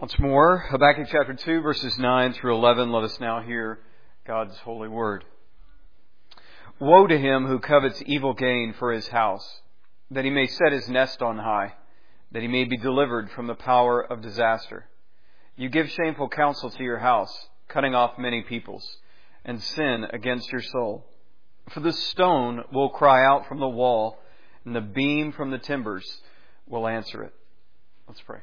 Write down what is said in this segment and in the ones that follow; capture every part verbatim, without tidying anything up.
Once more, Habakkuk chapter two, verses nine through eleven. Let us now hear God's holy word. Woe to him who covets evil gain for his house, that he may set his nest on high, that he may be delivered from the power of disaster. You give shameful counsel to your house, cutting off many peoples, and sin against your soul. For the stone will cry out from the wall, and the beam from the timbers will answer it. Let's pray.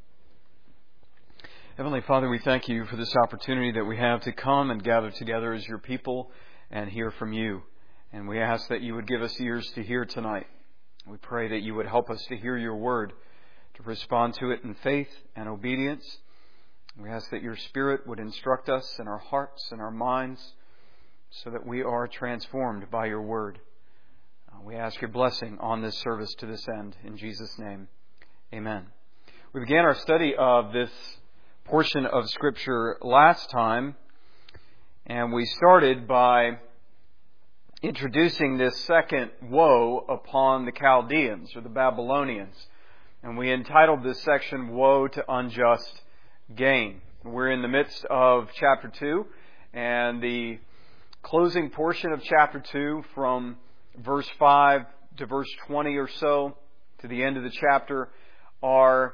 Heavenly Father, we thank you for this opportunity that we have to come and gather together as your people and hear from you. And we ask that you would give us ears to hear tonight. We pray that you would help us to hear your word, to respond to it in faith and obedience. We ask that your Spirit would instruct us in our hearts and our minds so that we are transformed by your word. Uh, we ask your blessing on this service to this end. In Jesus' name, amen. We began our study of this portion of Scripture last time, and we started by introducing this second woe upon the Chaldeans, or the Babylonians. And we entitled this section, Woe to Unjust Gain. We're in the midst of chapter two, and the closing portion of chapter two, from verse five to verse twenty or so, to the end of the chapter, are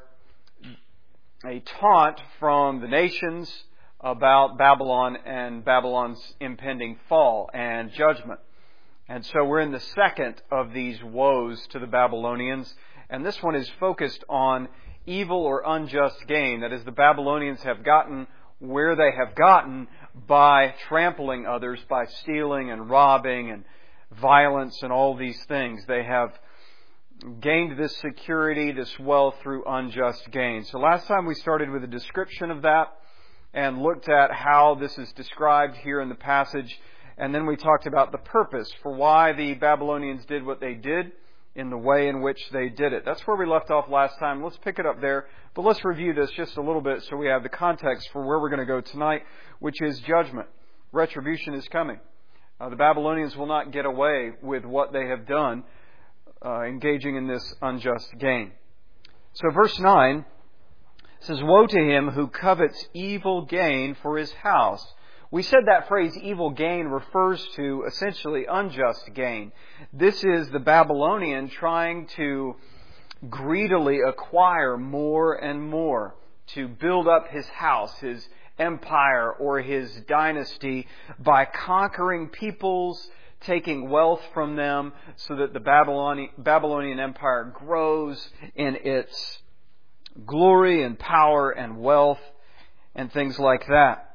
a taunt from the nations about Babylon and Babylon's impending fall and judgment. And so we're in the second of these woes to the Babylonians, and this one is focused on evil or unjust gain. That is, the Babylonians have gotten where they have gotten by trampling others, by stealing and robbing and violence and all these things. They have gained this security, this wealth through unjust gain. So last time we started with a description of that and looked at how this is described here in the passage. And then we talked about the purpose for why the Babylonians did what they did in the way in which they did it. That's where we left off last time. Let's pick it up there. But let's review this just a little bit so we have the context for where we're going to go tonight, which is judgment. Retribution is coming. Uh, the Babylonians will not get away with what they have done, uh, engaging in this unjust gain. So verse nine says, Woe to him who covets evil gain for his house. We said that phrase, evil gain, refers to essentially unjust gain. This is the Babylonian trying to greedily acquire more and more to build up his house, his empire, or his dynasty by conquering peoples, taking wealth from them so that the Babylonian, Babylonian Empire grows in its glory and power and wealth and things like that.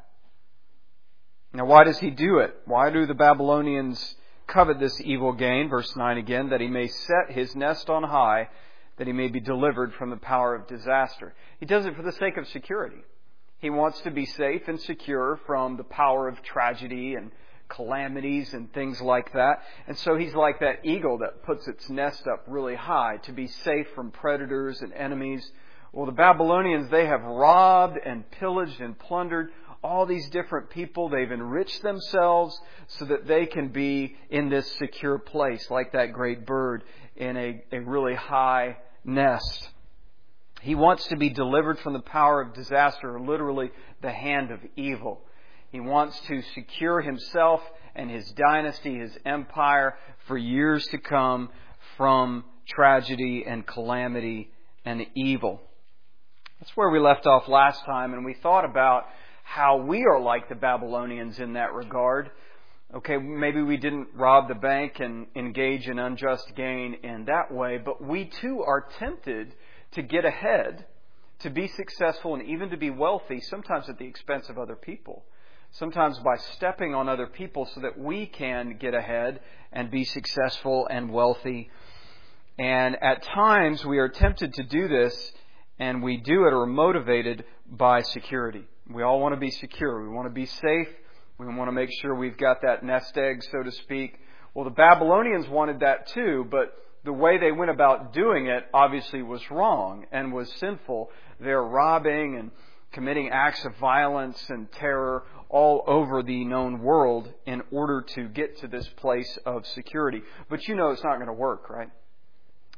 Now, why does he do it? Why do the Babylonians covet this evil gain? Verse nine again, that he may set his nest on high, that he may be delivered from the power of disaster. He does it for the sake of security. He wants to be safe and secure from the power of tragedy and calamities and things like that. And so he's like that eagle that puts its nest up really high to be safe from predators and enemies. Well, the Babylonians, they have robbed and pillaged and plundered all these different people. They've enriched themselves so that they can be in this secure place, like that great bird in a, a really high nest. He wants to be delivered from the power of disaster, or literally the hand of evil. He wants to secure himself and his dynasty, his empire, for years to come from tragedy and calamity and evil. That's where we left off last time, and we thought about how we are like the Babylonians in that regard. Okay, maybe we didn't rob the bank and engage in unjust gain in that way, but we too are tempted to get ahead, to be successful, and even to be wealthy, sometimes at the expense of other people. Sometimes by stepping on other people so that we can get ahead and be successful and wealthy. And at times we are tempted to do this, and we do it or are motivated by security. We all want to be secure. We want to be safe. We want to make sure we've got that nest egg, so to speak. Well, the Babylonians wanted that too, but the way they went about doing it obviously was wrong and was sinful. They're robbing and committing acts of violence and terror all over the known world in order to get to this place of security. But you know it's not going to work, right?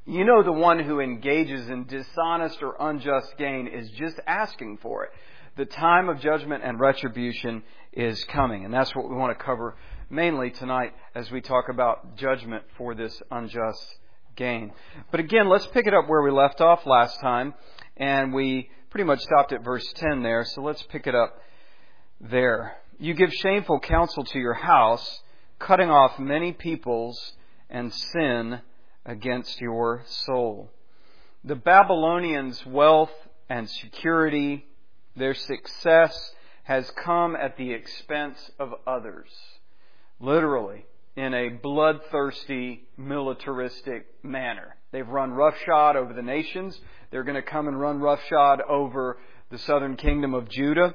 You know the one who engages in dishonest or unjust gain is just asking for it. The time of judgment and retribution is coming. And that's what we want to cover mainly tonight as we talk about judgment for this unjust gain. But again, let's pick it up where we left off last time. And we pretty much stopped at verse ten there. So let's pick it up there. You give shameful counsel to your house, cutting off many peoples, and sin against your soul. The Babylonians' wealth and security, their success has come at the expense of others. Literally, in a bloodthirsty, militaristic manner. They've run roughshod over the nations. They're going to come and run roughshod over the southern kingdom of Judah.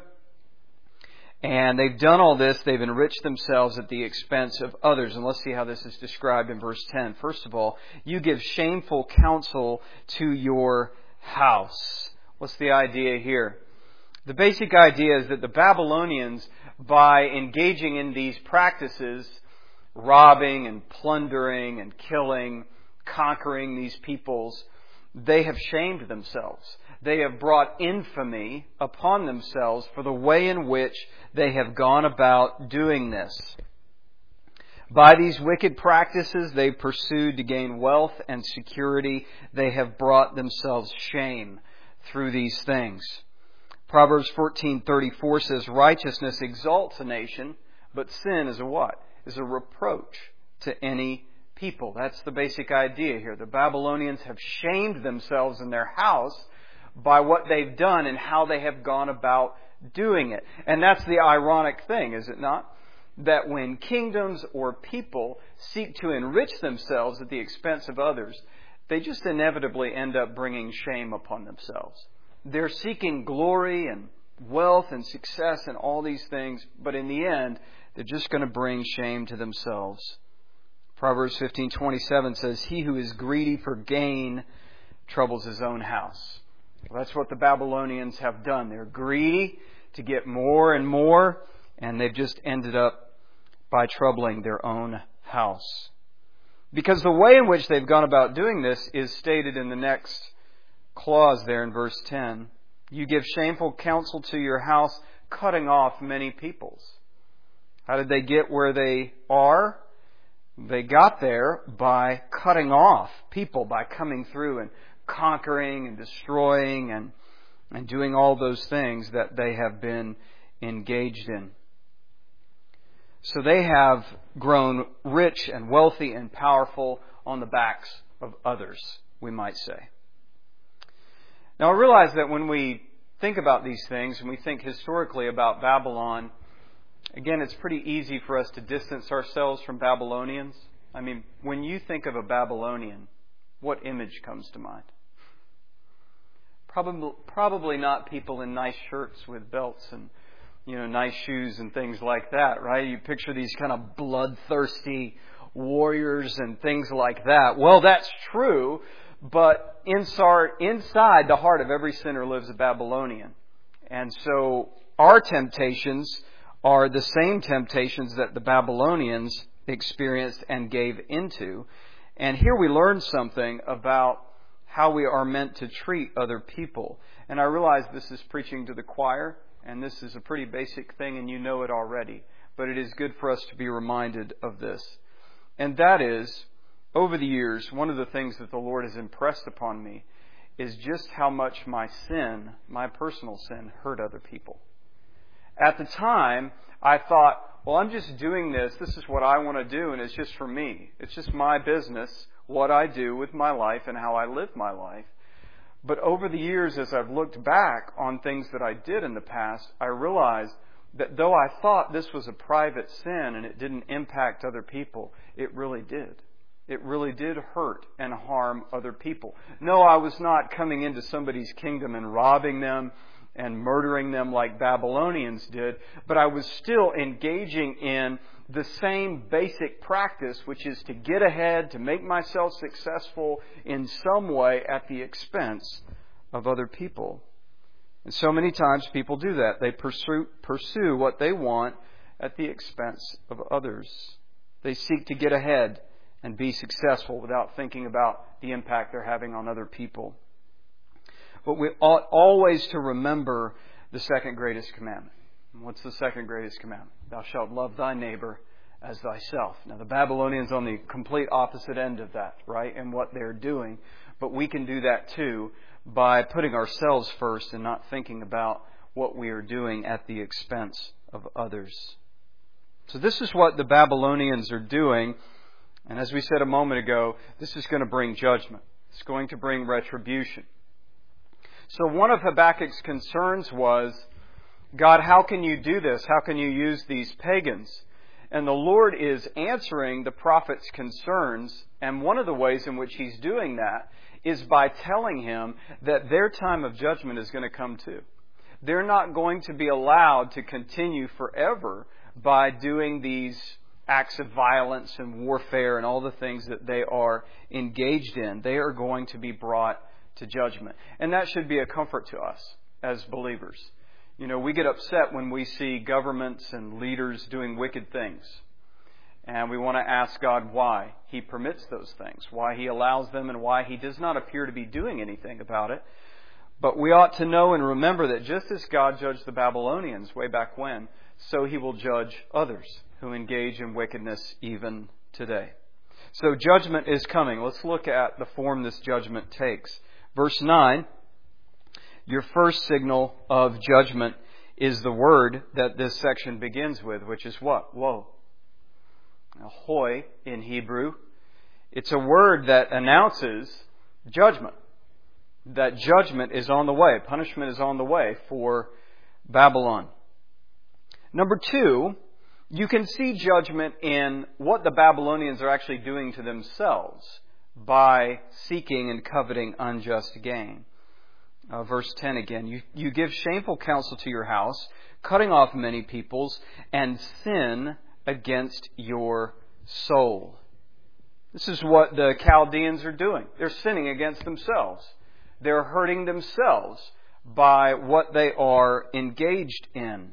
And they've done all this. They've enriched themselves at the expense of others. And let's see how this is described in verse ten. First of all, you give shameful counsel to your house. What's the idea here? The basic idea is that the Babylonians, by engaging in these practices, robbing and plundering and killing, conquering these peoples, they have shamed themselves. They have brought infamy upon themselves for the way in which they have gone about doing this. By these wicked practices they've pursued to gain wealth and security. They have brought themselves shame through these things. Proverbs fourteen thirty-four says, righteousness exalts a nation, but sin is a what? Is a reproach to any people. That's the basic idea here. The Babylonians have shamed themselves in their house by what they've done and how they have gone about doing it. And that's the ironic thing, is it not? That when kingdoms or people seek to enrich themselves at the expense of others, they just inevitably end up bringing shame upon themselves. They're seeking glory and wealth and success and all these things, but in the end, they're just going to bring shame to themselves. Proverbs fifteen twenty-seven says, he who is greedy for gain troubles his own house. Well, that's what the Babylonians have done. They're greedy to get more and more, and they've just ended up by troubling their own house. Because the way in which they've gone about doing this is stated in the next clause there in verse ten. You give shameful counsel to your house, cutting off many peoples. How did they get where they are? They got there by cutting off people, by coming through and conquering and destroying and, and doing all those things that they have been engaged in. So they have grown rich and wealthy and powerful on the backs of others, we might say. Now I realize that when we think about these things and we think historically about Babylon, again, it's pretty easy for us to distance ourselves from Babylonians. I mean, when you think of a Babylonian, what image comes to mind? Probably, probably not people in nice shirts with belts and, you know, nice shoes and things like that, right? You picture these kind of bloodthirsty warriors and things like that. Well, that's true, but inside the heart of every sinner lives a Babylonian. And so our temptations are the same temptations that the Babylonians experienced and gave into. And here we learn something about how we are meant to treat other people. And I realize this is preaching to the choir, and this is a pretty basic thing, and you know it already. But it is good for us to be reminded of this. And that is, over the years, one of the things that the Lord has impressed upon me is just how much my sin, my personal sin, hurt other people. At the time, I thought, well, I'm just doing this. This is what I want to do, and it's just for me. It's just my business, what I do with my life and how I live my life. But over the years, as I've looked back on things that I did in the past, I realized that though I thought this was a private sin and it didn't impact other people, it really did. It really did hurt and harm other people. No, I was not coming into somebody's kingdom and robbing them and murdering them like Babylonians did, but I was still engaging in the same basic practice, which is to get ahead, to make myself successful in some way at the expense of other people. And so many times people do that. They pursue, pursue what they want at the expense of others. They seek to get ahead and be successful without thinking about the impact they're having on other people. But we ought always to remember the second greatest commandment. What's the second greatest commandment? Thou shalt love thy neighbor as thyself. Now, the Babylonians on the complete opposite end of that, right, and what they're doing. But we can do that too by putting ourselves first and not thinking about what we are doing at the expense of others. So this is what the Babylonians are doing. And as we said a moment ago, this is going to bring judgment. It's going to bring retribution. So one of Habakkuk's concerns was, God, how can you do this? How can you use these pagans? And the Lord is answering the prophet's concerns. And one of the ways in which He's doing that is by telling him that their time of judgment is going to come too. They're not going to be allowed to continue forever by doing these acts of violence and warfare and all the things that they are engaged in. They are going to be brought to judgment. And that should be a comfort to us as believers. You know, we get upset when we see governments and leaders doing wicked things. And we want to ask God why He permits those things, why He allows them, and why He does not appear to be doing anything about it. But we ought to know and remember that just as God judged the Babylonians way back when, so He will judge others who engage in wickedness even today. So judgment is coming. Let's look at the form this judgment takes. Verse nine, your first signal of judgment is the word that this section begins with, which is what? Woe. Now, hoi in Hebrew, it's a word that announces judgment. That judgment is on the way. Punishment is on the way for Babylon. Number two, you can see judgment in what the Babylonians are actually doing to themselves by seeking and coveting unjust gain. Uh, verse ten again, you, you give shameful counsel to your house, cutting off many peoples, and sin against your soul. This is what the Chaldeans are doing. They're sinning against themselves. They're hurting themselves by what they are engaged in.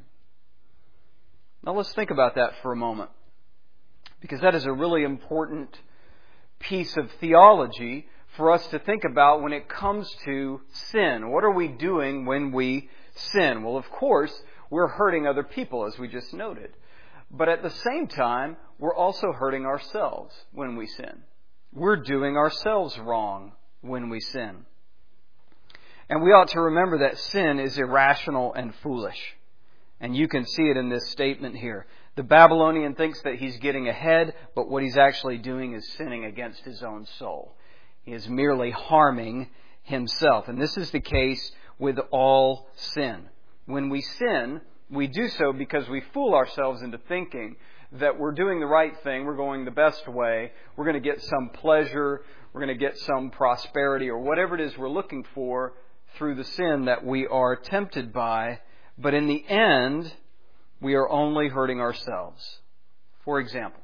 Now let's think about that for a moment, because that is a really important piece of theology for us to think about when it comes to sin. What are we doing when we sin? Well, of course, we're hurting other people, as we just noted. But at the same time, we're also hurting ourselves when we sin. We're doing ourselves wrong when we sin. And we ought to remember that sin is irrational and foolish. And you can see it in this statement here. The Babylonian thinks that he's getting ahead, but what he's actually doing is sinning against his own soul. He is merely harming himself. And this is the case with all sin. When we sin, we do so because we fool ourselves into thinking that we're doing the right thing, we're going the best way, we're going to get some pleasure, we're going to get some prosperity, or whatever it is we're looking for through the sin that we are tempted by. But in the end, we are only hurting ourselves. For example,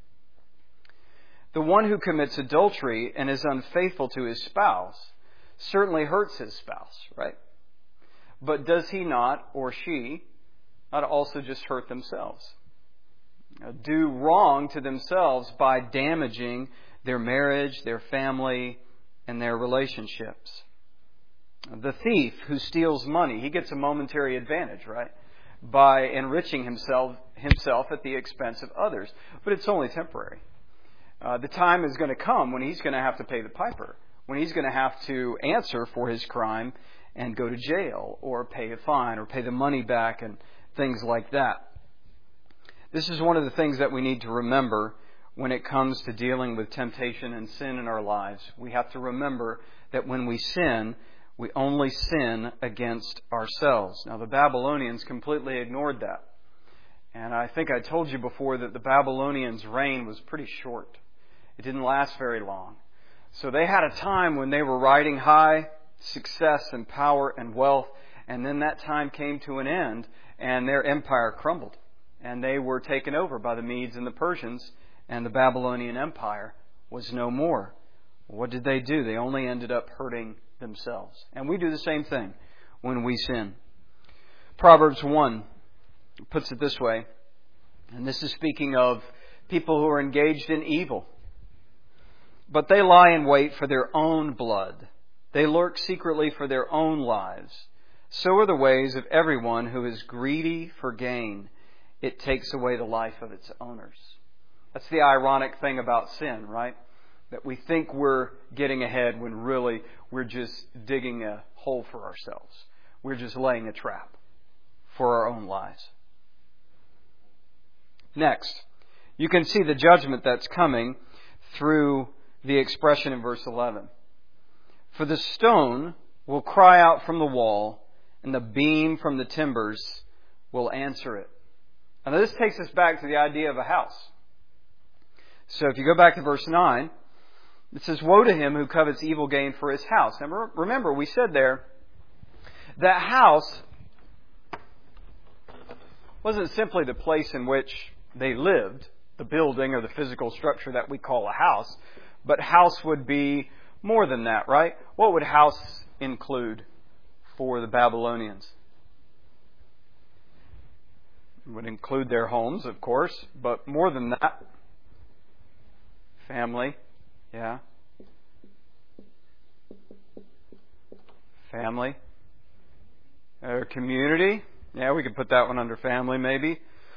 the one who commits adultery and is unfaithful to his spouse certainly hurts his spouse, right? But does he not, or she, not also just hurt themselves? Do wrong to themselves by damaging their marriage, their family, and their relationships. The thief who steals money, he gets a momentary advantage, right? By enriching himself himself at the expense of others. But it's only temporary. Uh, the time is going to come when he's going to have to pay the piper, when he's going to have to answer for his crime and go to jail or pay a fine or pay the money back and things like that. This is one of the things that we need to remember when it comes to dealing with temptation and sin in our lives. We have to remember that when we sin, we only sin against ourselves. Now, the Babylonians completely ignored that. And I think I told you before that the Babylonians' reign was pretty short. It didn't last very long. So they had a time when they were riding high success and power and wealth, and then that time came to an end and their empire crumbled. And they were taken over by the Medes and the Persians, and the Babylonian Empire was no more. What did they do? They only ended up hurting themselves. And we do the same thing when we sin. Proverbs one puts it this way, and this is speaking of people who are engaged in evil. But they lie in wait for their own blood. They lurk secretly for their own lives. So are the ways of everyone who is greedy for gain. It takes away the life of its owners. That's the ironic thing about sin, right? That we think we're getting ahead when really we're just digging a hole for ourselves. We're just laying a trap for our own lives. Next, you can see the judgment that's coming through the expression in verse eleven. For the stone will cry out from the wall, and the beam from the timbers will answer it. Now this takes us back to the idea of a house. So if you go back to verse nine, it says, woe to him who covets evil gain for his house. Now remember, we said there, that house wasn't simply the place in which they lived, the building or the physical structure that we call a house, but house would be more than that, right? What would house include for the Babylonians? It would include their homes, of course, but more than that, family, yeah. Family. Their community, yeah, we could put that one under family maybe.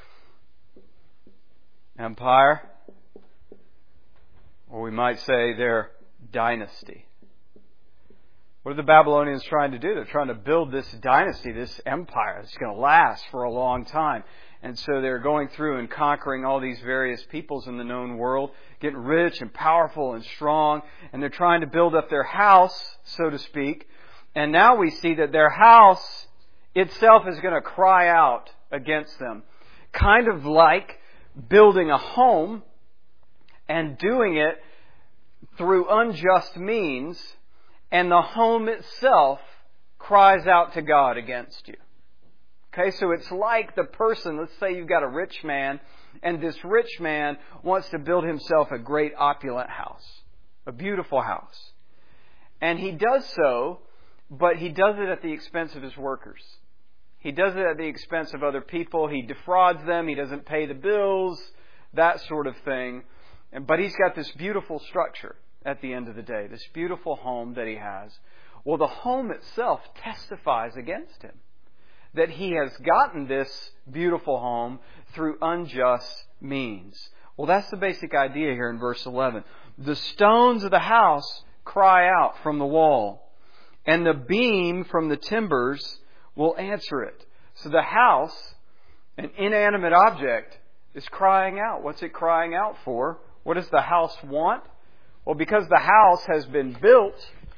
Empire. Or we might say their dynasty. What are the Babylonians trying to do? They're trying to build this dynasty, this empire that's going to last for a long time. And so they're going through and conquering all these various peoples in the known world, getting rich and powerful and strong, and they're trying to build up their house, so to speak. And now we see that their house itself is going to cry out against them. Kind of like building a home and doing it through unjust means, and the home itself cries out to God against you. Okay, so it's like the person, let's say you've got a rich man, and this rich man wants to build himself a great opulent house, a beautiful house. And he does so, but he does it at the expense of his workers. He does it at the expense of other people. He defrauds them. He doesn't pay the bills, that sort of thing. But he's got this beautiful structure at the end of the day, this beautiful home that he has. Well, the home itself testifies against him, that he has gotten this beautiful home through unjust means. Well, that's the basic idea here in verse eleven. The stones of the house cry out from the wall, and the beam from the timbers will answer it. So the house, an inanimate object, is crying out. What's it crying out for? What does the house want? Well, because the house has been built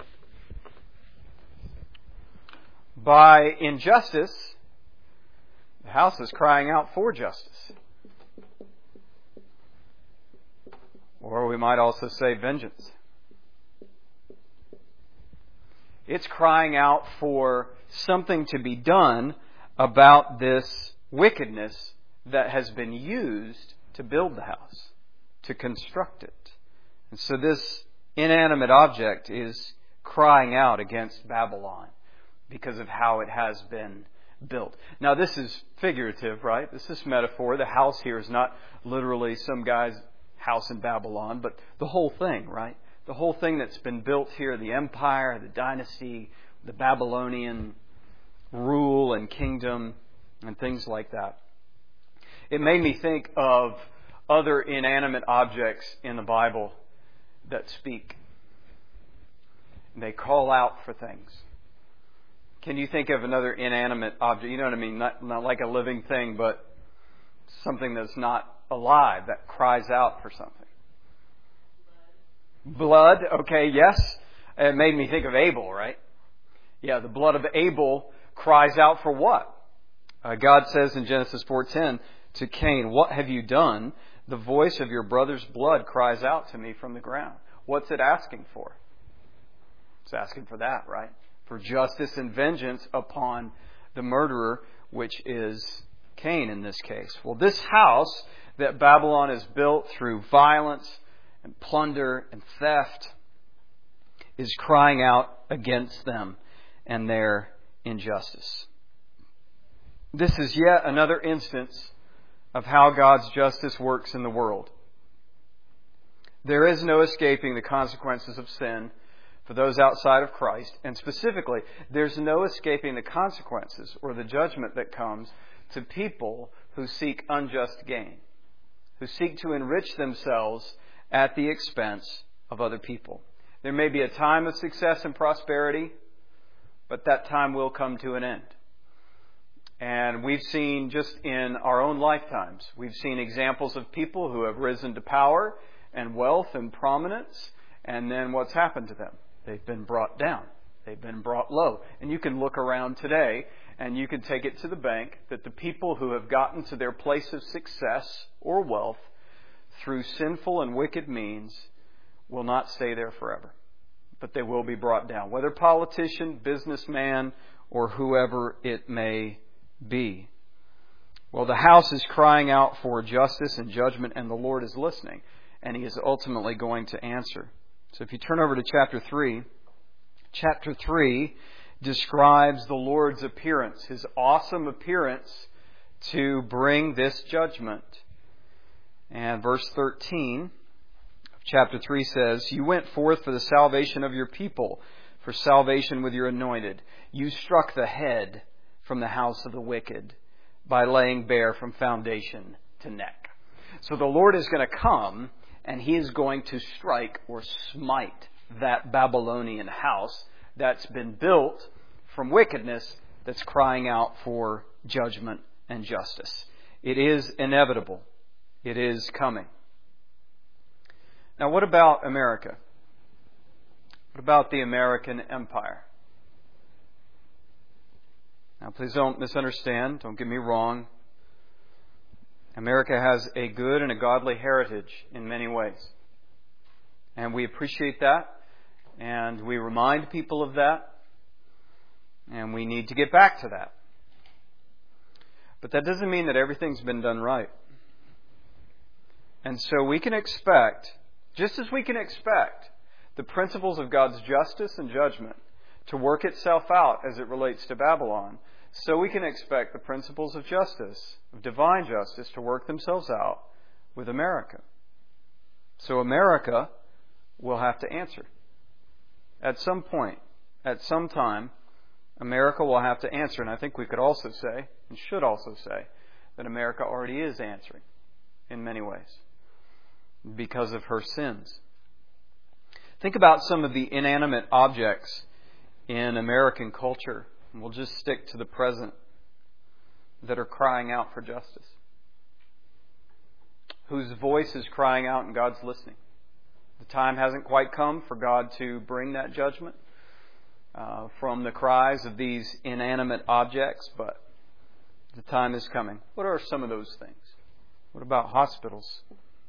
by injustice, the house is crying out for justice. Or we might also say vengeance. It's crying out for something to be done about this wickedness that has been used to build the house, to construct it. And so this inanimate object is crying out against Babylon because of how it has been built. Now this is figurative, right? This is metaphor. The house here is not literally some guy's house in Babylon, but the whole thing, right? The whole thing that's been built here, the empire, the dynasty, the Babylonian rule and kingdom and things like that. It made me think of other inanimate objects in the Bible that speak. They call out for things. Can you think of another inanimate object? You know what I mean? Not, not like a living thing, but something that's not alive, that cries out for something. Blood, okay, yes. It made me think of Abel, right? Yeah, the blood of Abel cries out for what? Uh, God says in Genesis four ten to Cain, "What have you done? The voice of your brother's blood cries out to me from the ground." What's it asking for? It's asking for that, right? For justice and vengeance upon the murderer, which is Cain in this case. Well, this house that Babylon has built through violence and plunder and theft is crying out against them and their injustice. This is yet another instance of how God's justice works in the world. There is no escaping the consequences of sin for those outside of Christ. And specifically, there's no escaping the consequences or the judgment that comes to people who seek unjust gain, who seek to enrich themselves at the expense of other people. There may be a time of success and prosperity, but that time will come to an end. And we've seen just in our own lifetimes, we've seen examples of people who have risen to power and wealth and prominence, and then what's happened to them? They've been brought down. They've been brought low. And you can look around today and you can take it to the bank that the people who have gotten to their place of success or wealth through sinful and wicked means will not stay there forever, but they will be brought down, whether politician, businessman, or whoever it may be. Well, the house is crying out for justice and judgment, and the Lord is listening, and He is ultimately going to answer. So if you turn over to chapter three, chapter three describes the Lord's appearance, His awesome appearance to bring this judgment. And verse thirteen of chapter three says, "You went forth for the salvation of your people, for salvation with your anointed. You struck the head from the house of the wicked by laying bare from foundation to neck." So the Lord is going to come and He is going to strike or smite that Babylonian house that's been built from wickedness, that's crying out for judgment and justice. It is inevitable. It is coming. Now, what about America? What about the American empire? Now, please don't misunderstand. Don't get me wrong. America has a good and a godly heritage in many ways. And we appreciate that. And we remind people of that. And we need to get back to that. But that doesn't mean that everything's been done right. And so we can expect, just as we can expect, the principles of God's justice and judgment to work itself out as it relates to Babylon, so we can expect the principles of justice, of divine justice, to work themselves out with America. So America will have to answer. At some point, at some time, America will have to answer. And I think we could also say, and should also say, that America already is answering in many ways because of her sins. Think about some of the inanimate objects in American culture, and we'll just stick to the present, that are crying out for justice, whose voice is crying out and God's listening. The time hasn't quite come for God to bring that judgment uh, from the cries of these inanimate objects, but the time is coming. What are some of those things? What about hospitals?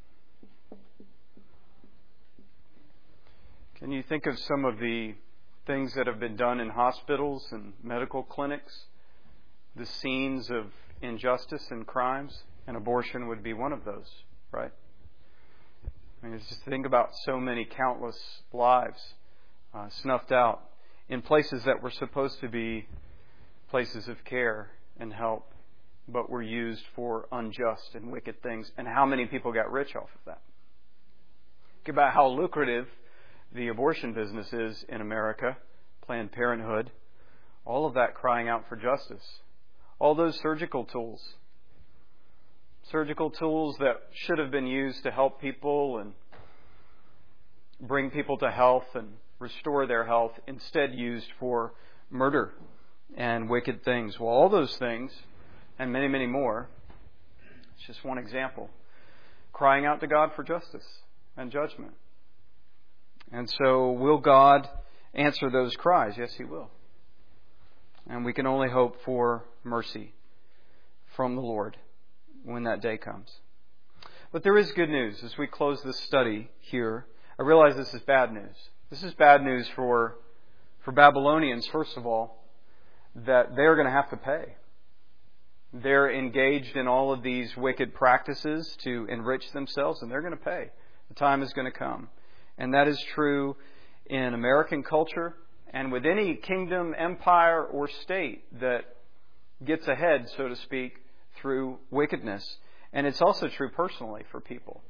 Can you think of some of the things that have been done in hospitals and medical clinics? The scenes of injustice and crimes, and abortion would be one of those, right? I mean, just think about so many countless lives uh, snuffed out in places that were supposed to be places of care and help, but were used for unjust and wicked things. And how many people got rich off of that? Think about how lucrative the abortion business is in America, Planned Parenthood, all of that crying out for justice. All those surgical tools, surgical tools that should have been used to help people and bring people to health and restore their health, instead used for murder and wicked things. Well, all those things, and many, many more, it's just one example, crying out to God for justice and judgment. And so, will God answer those cries? Yes, He will. And we can only hope for mercy from the Lord when that day comes. But there is good news as we close this study here. I realize this is bad news. This is bad news for, for Babylonians, first of all, that they're going to have to pay. They're engaged in all of these wicked practices to enrich themselves, and they're going to pay. The time is going to come. And that is true in American culture and with any kingdom, empire, or state that gets ahead, so to speak, through wickedness. And it's also true personally for people.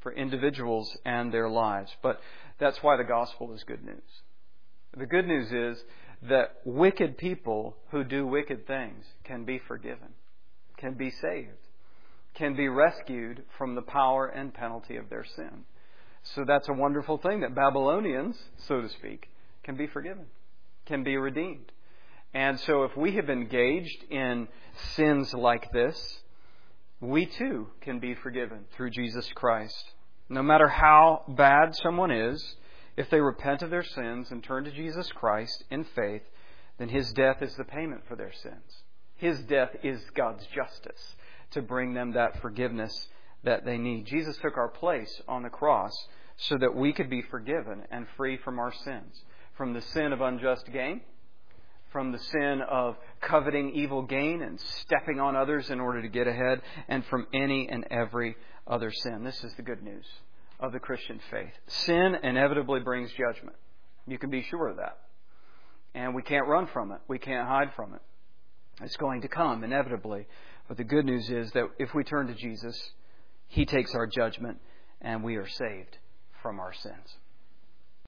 for individuals and their lives. But that's why the gospel is good news. The good news is that wicked people who do wicked things can be forgiven, can be saved, can be rescued from the power and penalty of their sin. So that's a wonderful thing, that Babylonians, so to speak, can be forgiven, can be redeemed. And so if we have engaged in sins like this, we too can be forgiven through Jesus Christ. No matter how bad someone is, if they repent of their sins and turn to Jesus Christ in faith, then His death is the payment for their sins. His death is God's justice to bring them that forgiveness that they need. Jesus took our place on the cross so that we could be forgiven and free from our sins. From the sin of unjust gain, from the sin of coveting evil gain and stepping on others in order to get ahead, and from any and every other sin. This is the good news of the Christian faith. Sin inevitably brings judgment. You can be sure of that. And we can't run from it. We can't hide from it. It's going to come inevitably. But the good news is that if we turn to Jesus, He takes our judgment and we are saved from our sins.